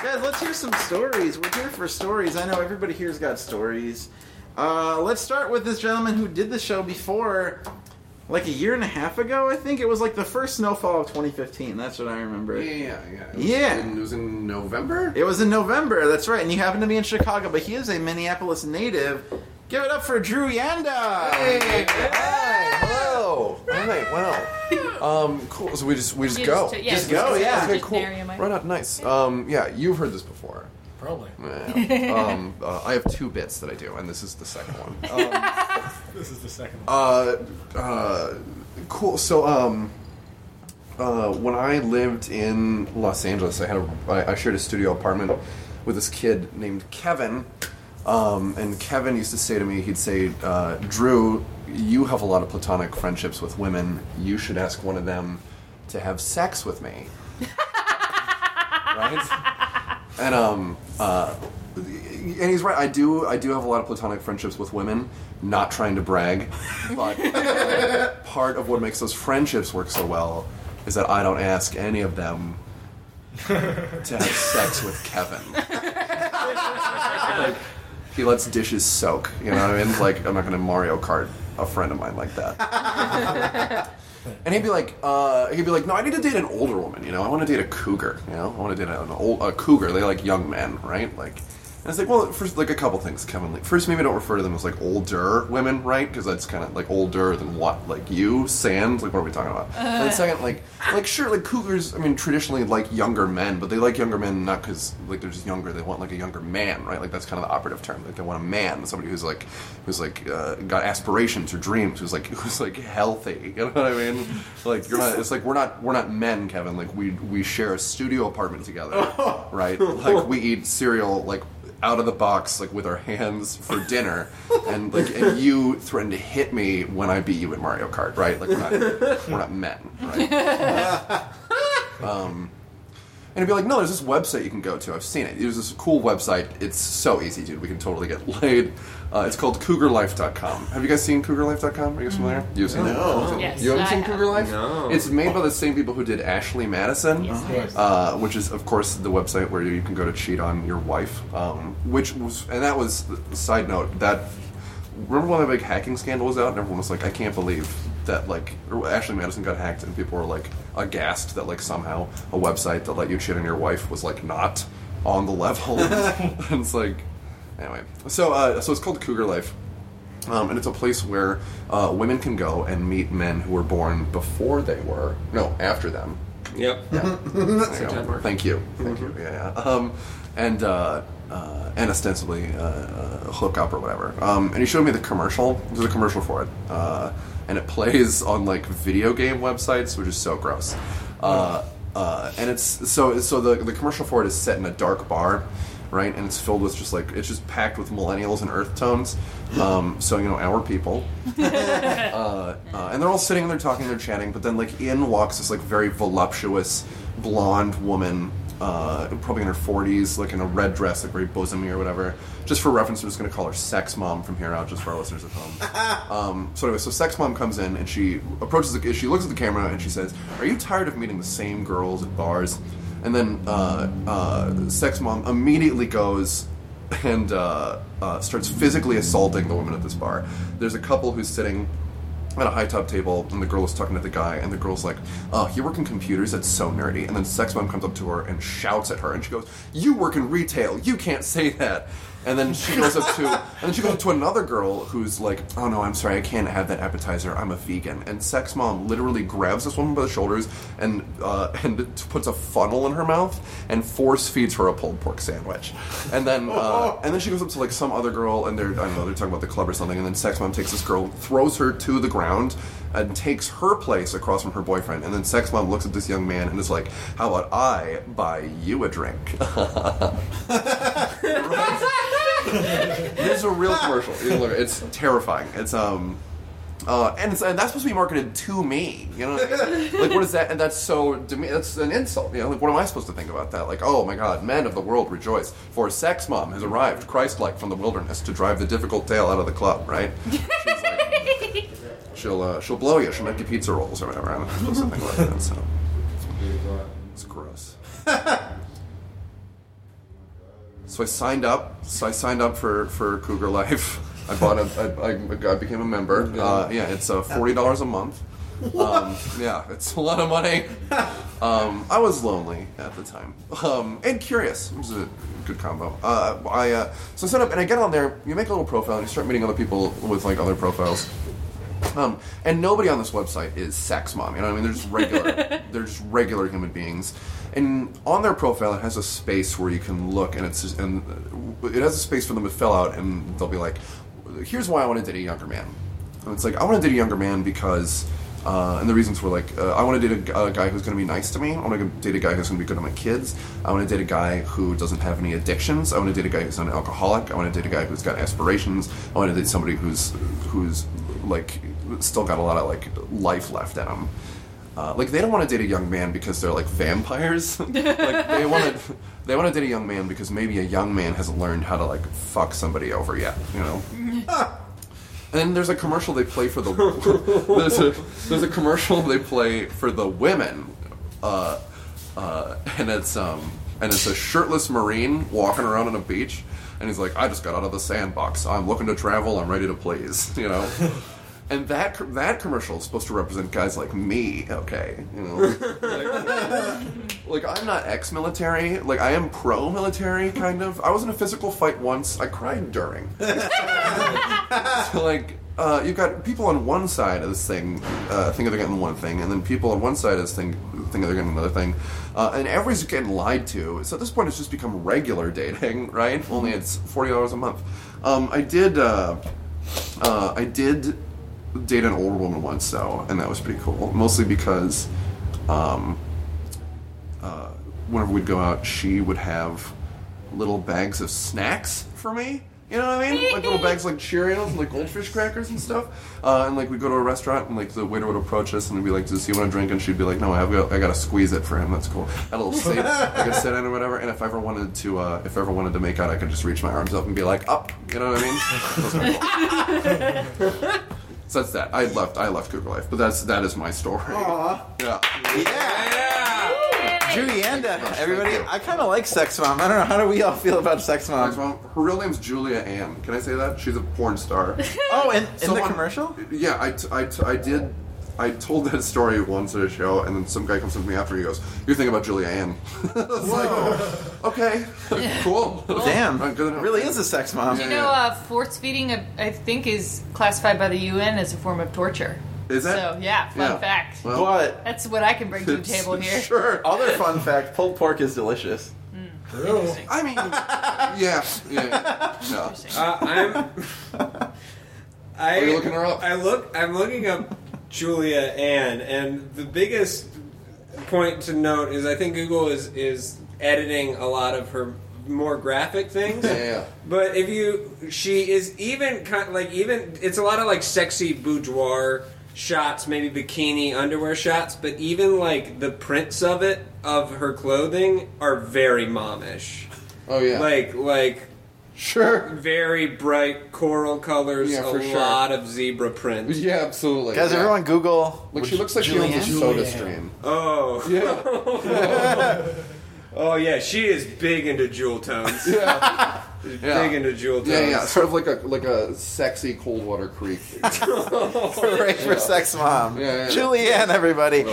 Guys, let's hear some stories. We're here for stories. I know everybody here's got stories. Let's start with this gentleman who did the show before, like a year and a half ago, I think. It was like the first snowfall of 2015. That's what I remember. Yeah. It was in November? It was in November, that's right. And you happen to be in Chicago, but he is a Minneapolis native. Give it up for Drew Yanda! Hey! Hi! Hello! Alright, wow. Cool. So we just go. Just go, yeah. Okay, cool. Right on, nice. Yeah, you've heard this before. Probably. Yeah. I have 2 bits that I do, and this is the second one. This is the second one. Cool. So, when I lived in Los Angeles, I shared a studio apartment with this kid named Kevin. And Kevin used to say to me, he'd say, Drew, you have a lot of platonic friendships with women. You should ask one of them to have sex with me. Right? And he's right. I do have a lot of platonic friendships with women. Not trying to brag, but part of what makes those friendships work so well is that I don't ask any of them to have sex with Kevin. Like, he lets dishes soak. You know what I mean? Like, I'm not going to Mario Kart a friend of mine like that. And he'd be like, no, I need to date an older woman, you know? I want to date a cougar, you know? I want to date a cougar. They like young men, right? Like, and it's like, well, first, like, a couple things, Kevin. Like, first, maybe don't refer to them as, like, older women, right? Because that's kind of, like, older than what? Like, you? Sand? Like, what are we talking about? And then second, like, sure, like, cougars, I mean, traditionally like younger men, but they like younger men not because, like, they're just younger. They want, like, a younger man, right? Like, that's kind of the operative term. Like, they want a man, somebody who's got aspirations or dreams, who's healthy. You know what I mean? Like, you're not, it's like, we're not men, Kevin. Like, we share a studio apartment together, right? Like, we eat cereal, like, out of the box, like, with our hands for dinner, and you threaten to hit me when I beat you at Mario Kart, right? Like, we're not men, right? And he'd be like, no, there's this website you can go to. I've seen it. There's this cool website. It's so easy, dude. We can totally get laid. It's called CougarLife.com. Have you guys seen CougarLife.com? Are you guys familiar? You've seen it? No. Yes, you haven't seen Cougar Life? No. It's made by the same people who did Ashley Madison, which is, of course, the website where you can go to cheat on your wife. That was, side note, that, remember when the big hacking scandal was out and everyone was like, I can't believe that, like, Ashley Madison got hacked, and people were, like, aghast that, like, somehow a website that let you cheat on your wife was, like, not on the level. And it's like, anyway. So it's called Cougar Life. And it's a place where women can go and meet men who were born before they were, no, after them. Yep. Yeah. Thank you. Yeah. And ostensibly hook up or whatever. And he showed me the commercial. There's a commercial for it. And it plays on, like, video game websites, which is so gross. And it's so the commercial for it is set in a dark bar, right? And it's filled with it's just packed with millennials and earth tones. So, you know, our people. And they're all sitting and they're talking, they're chatting, but then, like, in walks this, like, very voluptuous blonde woman, probably in her 40s, like, in a red dress, like, very bosomy or whatever. Just for reference, I'm just going to call her Sex Mom from here out, just for our listeners at home. So anyway, so Sex Mom comes in, and she approaches she looks at the camera, and she says, "Are you tired of meeting the same girls at bars?" And then Sex Mom immediately goes and starts physically assaulting the woman at this bar. There's a couple who's sitting at a high-top table, and the girl is talking to the guy, and the girl's like, "Oh, you work in computers? That's so nerdy." And then Sex Mom comes up to her and shouts at her, and she goes, "You work in retail. You can't say that." And then she goes up to another girl who's like, "Oh no, I'm sorry, I can't have that appetizer. I'm a vegan." And Sex Mom literally grabs this woman by the shoulders and puts a funnel in her mouth and force feeds her a pulled pork sandwich. And then she goes up to, like, some other girl, and they're talking about the club or something. And then Sex Mom takes this girl, throws her to the ground, and takes her place across from her boyfriend. And then Sex Mom looks at this young man and is like, "How about I buy you a drink?" It's a real commercial. It's terrifying. It's and that's supposed to be marketed to me. You know, like, what is that? And that's so that's an insult. You know, like, what am I supposed to think about that? Like, oh my God, men of the world rejoice, for Sex Mom has arrived, Christ-like from the wilderness, to drive the difficult tale out of the club. Right? She's like, she'll blow you. She'll make you pizza rolls or whatever. I'm supposed to think about that. So it's gross. So I signed up for Cougar Life. I became a member. It's $40 a month. It's a lot of money. I was lonely at the time, and curious. It was a good combo. So I set up, and I get on there. You make a little profile, and you start meeting other people with like other profiles. And nobody on this website is sex mom. You know what I mean? They're just regular. They're just regular human beings. And on their profile, it has a space where you can look, and it has a space for them to fill out, and they'll be like, "Here's why I want to date a younger man." And it's like, I want to date a younger man because. And the reasons were like, I want to date a guy who's going to be nice to me. I want to date a guy who's going to be good to my kids. I want to date a guy who doesn't have any addictions. I want to date a guy who's not an alcoholic. I want to date a guy who's got aspirations. I want to date somebody who's like still got a lot of like life left in him. Like they don't want to date a young man because they're like vampires. Like they want to date a young man because maybe a young man hasn't learned how to like fuck somebody over yet. You know. And then there's a commercial they play for the there's a commercial they play for the women, and it's a shirtless Marine walking around on a beach, and he's like, I just got out of the sandbox. I'm looking to travel. I'm ready to please. You know. And that commercial is supposed to represent guys like me, okay? You know, like I'm not ex-military. Like I am pro-military, kind of. I was in a physical fight once. I cried during. So like, you've got people on one side of this thing think they're getting one thing, and then people on one side of this thing think they're getting another thing, and everybody's getting lied to. So at this point, it's just become regular dating, right? Only it's $40 a month. I did date an older woman once, though, and that was pretty cool. Mostly because whenever we'd go out, she would have little bags of snacks for me. You know what I mean? Like little bags like Cheerios and like Goldfish crackers and stuff. And like we'd go to a restaurant and like the waiter would approach us and we'd be like, "Does he want to drink?" And she'd be like, "No, I got to squeeze it for him. That's cool." I had a little seat I could sit in or whatever. And if I ever wanted to make out, I could just reach my arms up and be like, "Up." You know what I mean? Cool. So that's that. I left Cougar Life, but that is my story. Aww. Yeah. Julianda, everybody. I kind of like Sex Mom. I don't know. How do we all feel about Sex Mom? Sex Mom. Her real name's Julia Ann. Can I say that? She's a porn star. Oh, in the commercial? Yeah, I did. I told that story once at a show, and then some guy comes up to me after. He goes, "You're thinking about Julia Ann." I was like, okay, cool. Damn, it really is a sex mom. Do you know force feeding, I think, is classified by the UN as a form of torture. Is that? So, yeah, fun fact. Well, but that's what I can bring to the table here. Sure. Other fun fact, pulled pork is delicious. I mean, yeah. No. Are you looking her up? I'm looking up Julia Ann, and the biggest point to note is I think Google is editing a lot of her more graphic things. Yeah. But she is even it's a lot of like sexy boudoir shots, maybe bikini underwear shots, but even like the prints of her clothing are very momish. Oh yeah. Like sure. Very bright coral colors, lot of zebra prints. Yeah, absolutely. Guys, everyone Google. Like she looks like she owns a soda stream. Oh. Yeah. Oh yeah, she is big into jewel tones. Yeah. Big into jewel tones. Yeah. Sort of like a sexy Coldwater Creek. Hooray for Sex Mom. Yeah. Julianne, everybody.